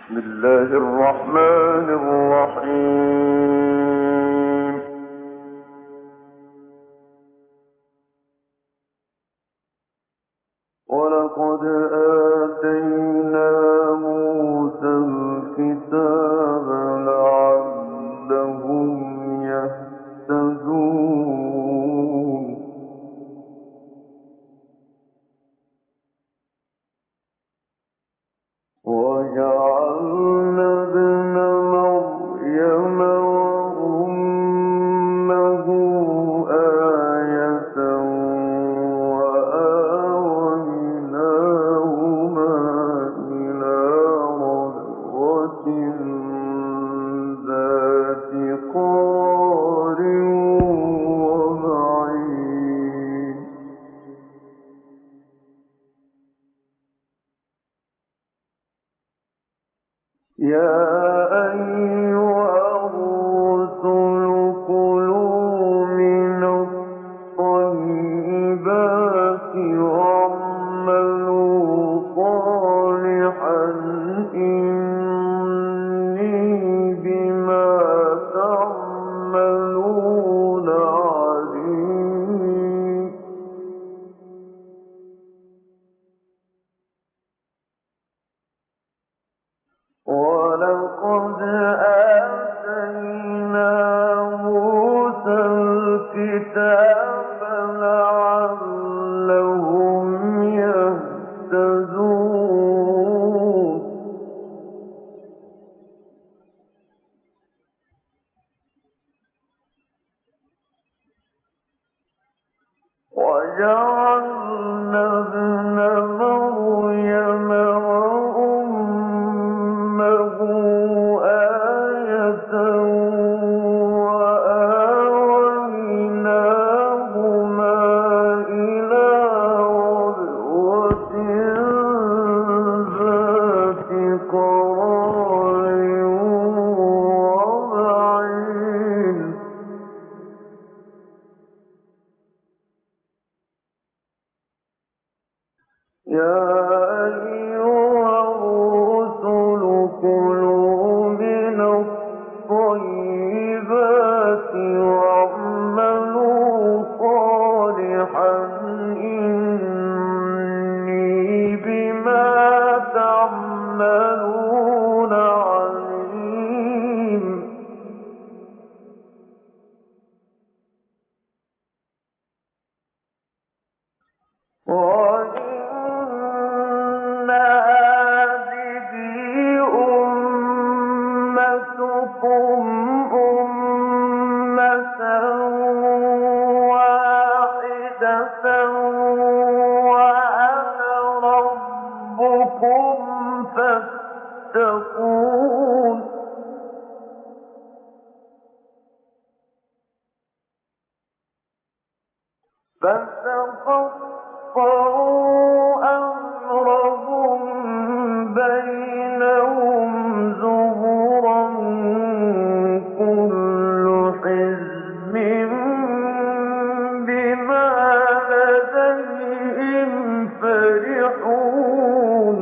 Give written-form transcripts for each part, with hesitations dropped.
بسم الله الرحمن الرحيم. ولقد آتينا موسى الكتاب لعلهم يهتدون. وجعلنا ابن مريم وأمه آية وآويناهما إلى ربوة ذات قرار ومعين. يا أيها الرسل كلوا من الطيبات واعملوا صالحا إني بما تعملون عليم. ولقد آتينا موسى الكتاب لعلهم يهتدون. وجعلنا ابن مريم وأمه آية وآويناهما إلى ربوة ذات قرار ومعين. يا أيها الرسل كلوا من الطيبات واعملوا صالحا إني بما تعملون عليم. وإن هذه أمتكم أمة واحدة وأنا ربكم فاتقون. فتقطعوا أمرهم بينهم زبرا كل حزب بما لديهم فرحون.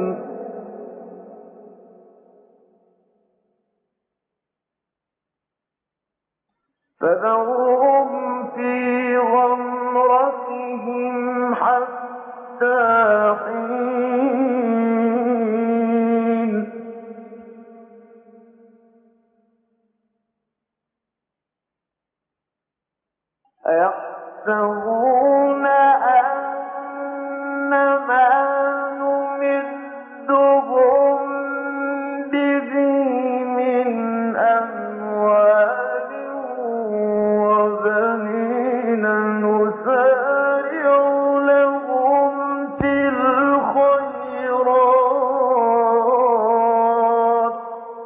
فذرهم في غمرتهم حتى حين. أيحسبون أن ما نمدهم به من أموال وبنين نسارع لهم في الخيرات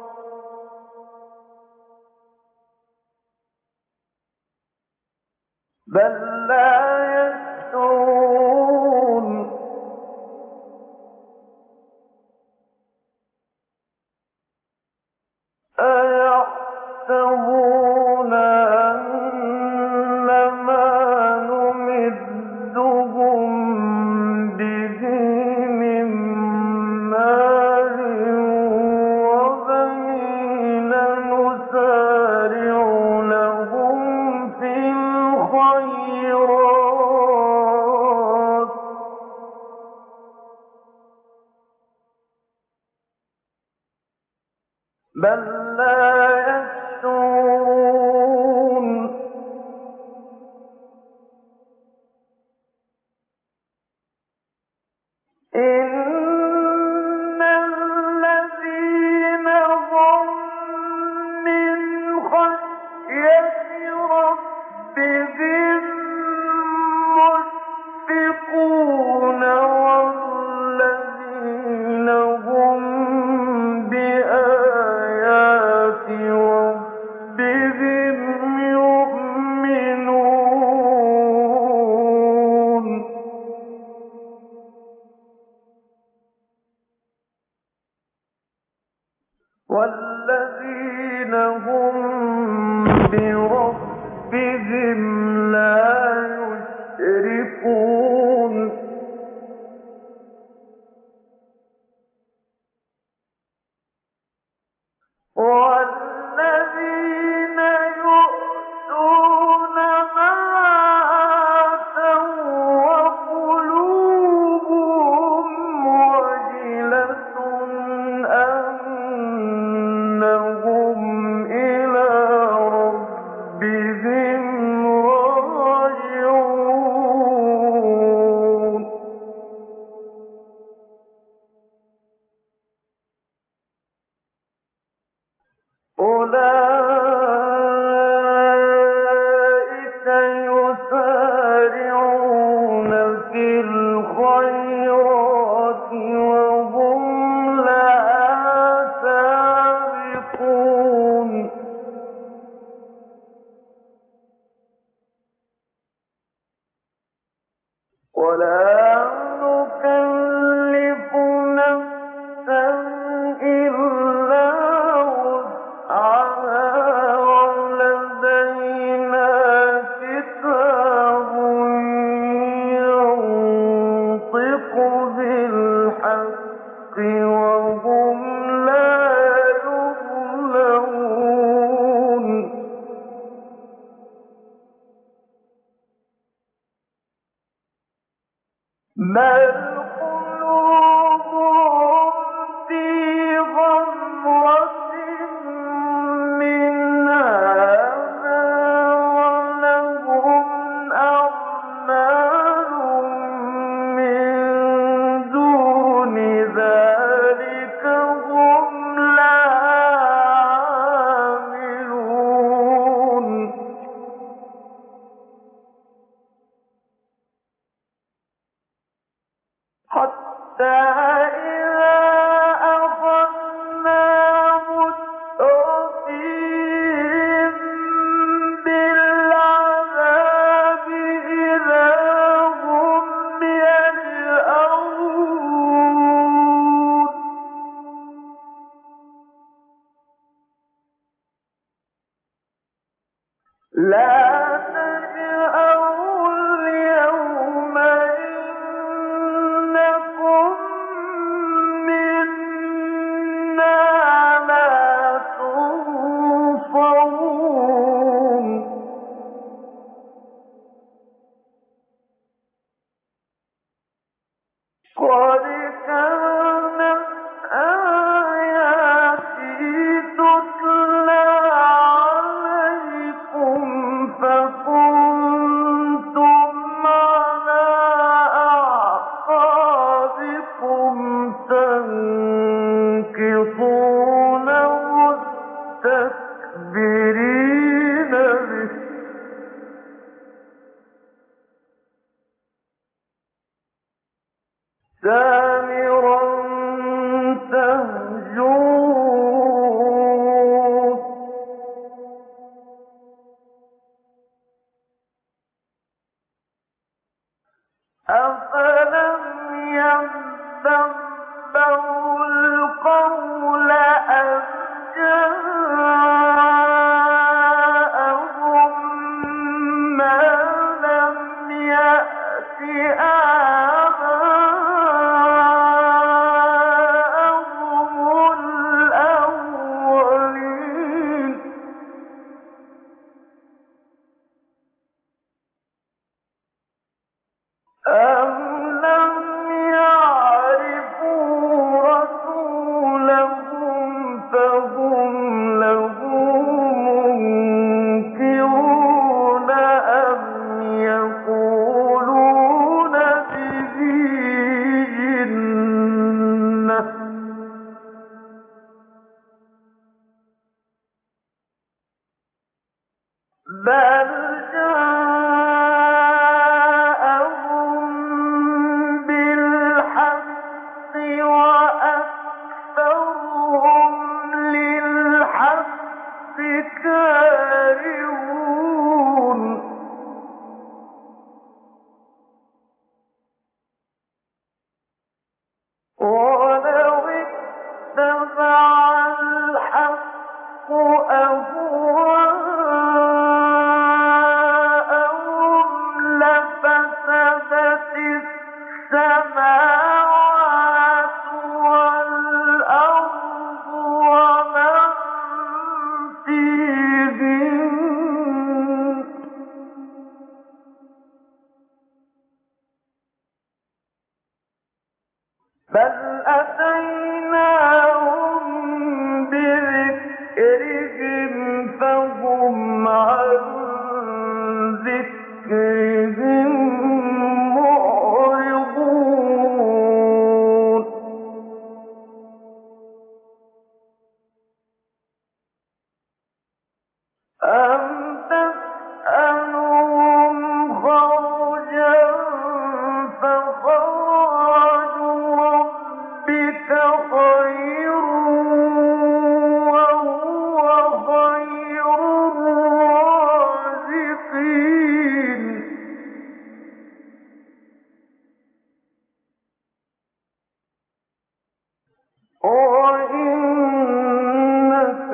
بل لا يشعرون. أيحسبون أن ما نمدهم به من مال بل لا يشعرون إن الذين هم من خشية ربهم مشفقون والذين هم بآيات ربهم يؤمنون والذين هم بربهم لا يشركون والذين يؤتون ما آتوا وقلوبهم وجلة أنهم إلى ربهم راجعون أولئك يسارعون في الخيرات وهم لها سابقون ولا نكلف نفسا إلا وسعها ولدينا كتاب ينطق بالحق وهم لا يظلمون بل قلوبهم في غمرة من هذا ولهم أعمال من دون ذلك هم لها عاملون حتى إذا أخذنا مترفيهم بالعذاب إذا هم يلأون لا تجأروا اليوم إنكم منا لا تنصرون قد كانت آياتي تتلى عليكم بل جاءهم بالحق وأكثرهم للحق كارهون ولو اتبع الحق أهواءهم لفسدت السماوات والأرض ومن فيهن بل أتيناهم بذكرهم فهم عن ذكرهم معرضون أم تسألهم خرجا فخراج ربك خير وهو خير الرازقين وإنك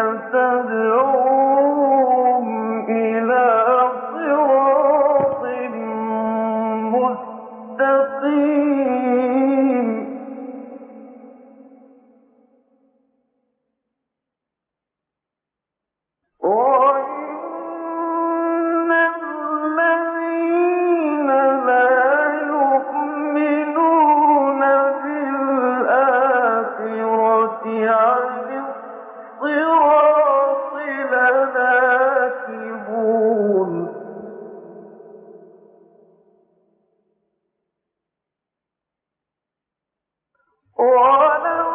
لتدعوهم إلى صراط مستقيم وإن الذين لا يؤمنون بالآخرة عن الصراط لناكبون ولو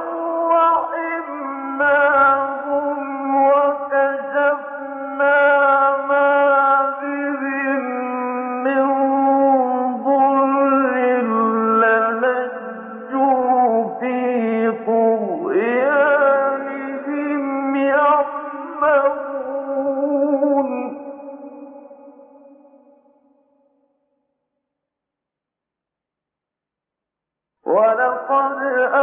رحمناهم وكشفنا ما بهم من ضر للجوا في طغيانهم يعمهون ولقد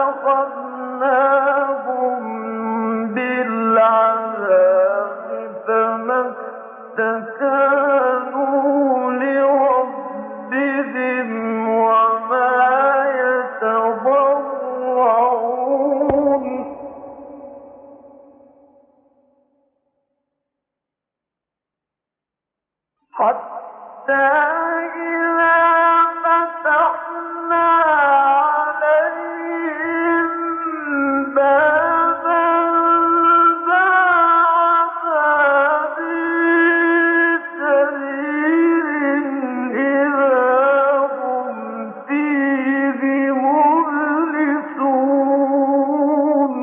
أخذناهم بالعذاب فما استكانوا لربهم وما يتضرعون حتى إذا فتحنا عليهم بابا ذا عذاب شديد إذا هم فيه مبلسون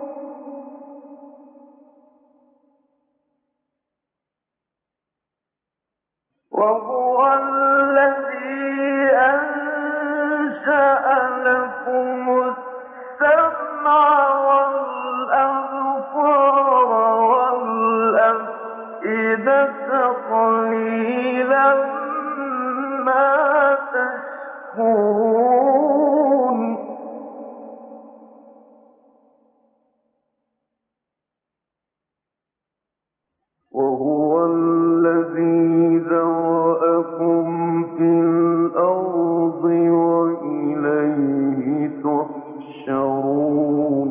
وهو الذي أنشأ لكم السمع والأبصار والأفئدة قليلا ما تشكرون وهو الذي ذرأكم في الأرض وإليه تحشرون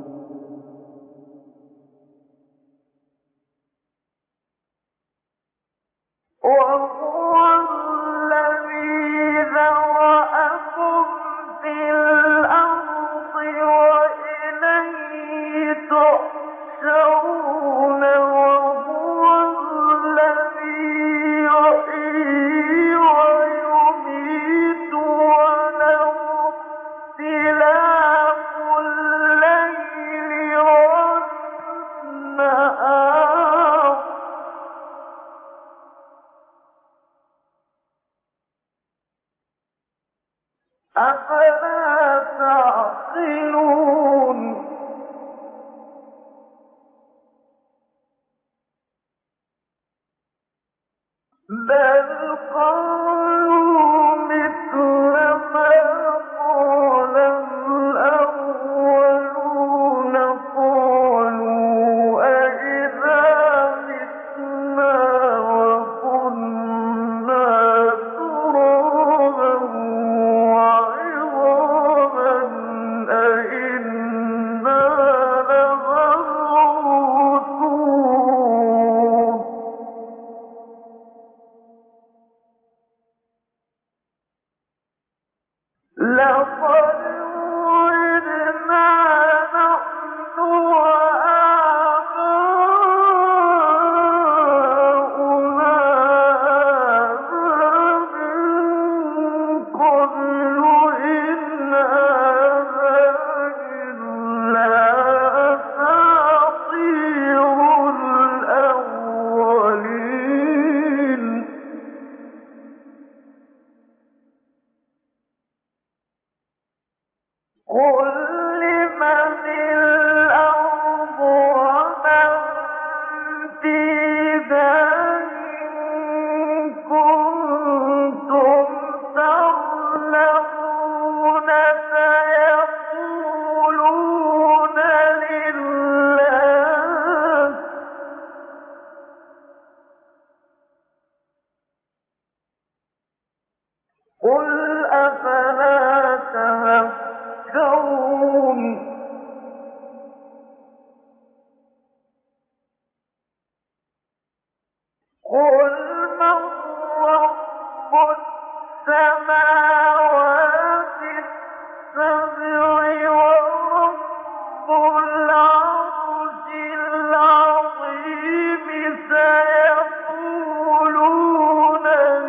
وهو الذي ذرأكم في الأرض وإليه تحشرون وهو الذي يحيي ويميت وله اختلاف الليل والنهار بل قالوا مثل ما قال الأولون قالوا أإذا متنا وكنا ترابا وعظاما أإنا لمبعوثون لقد وعدنا نحن وآباؤنا هذا من قبل إن هذا إلا أساطير الأولين قل لمن الأرض ومن فيها إن كنتم تعلمون سيقولون لله قل أفلا تذكرون قل من رب السماوات السبع ورب العرش العظيم سيقولون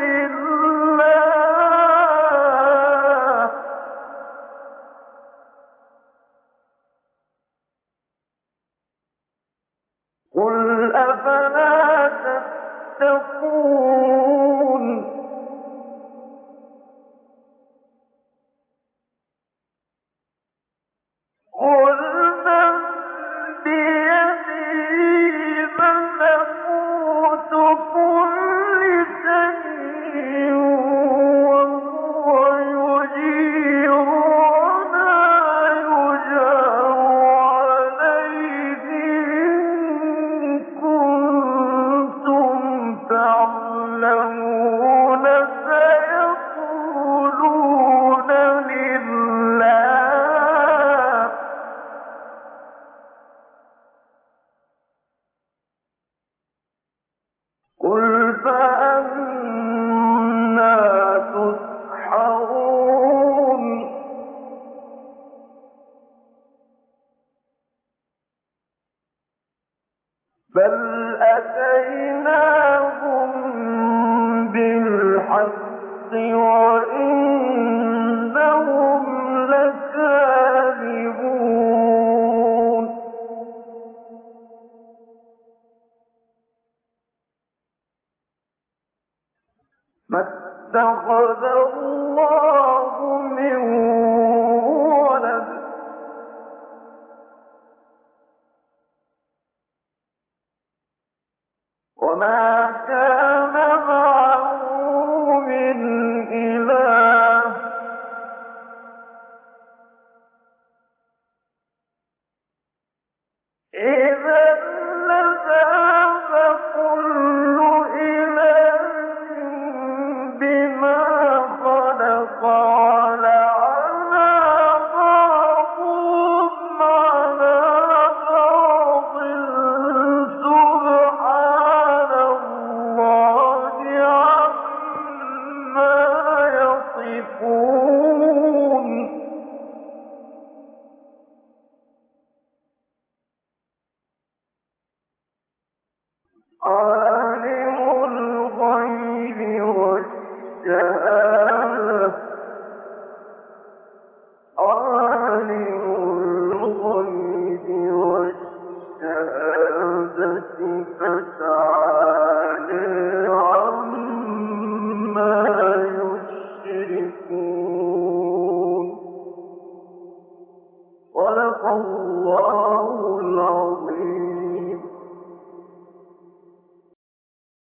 لله قل أفلا تتقون قل من بيده ملكوت كل شيء وهو يجير ولا يجار عليه إن كنتم تعلمون سيقولون لله قل فأنا تسحرون بل أتيناهم بالحق وإنهم لكاذبون ما اتخذ الله من ولد وما كان معه من إله إذا لذهب كل إله بما خلق ولعلى بعضهم على بعض سبحان الله عما يصفون عالم الغيب والشهادة عالم الغيب والشهادة فتعالى عما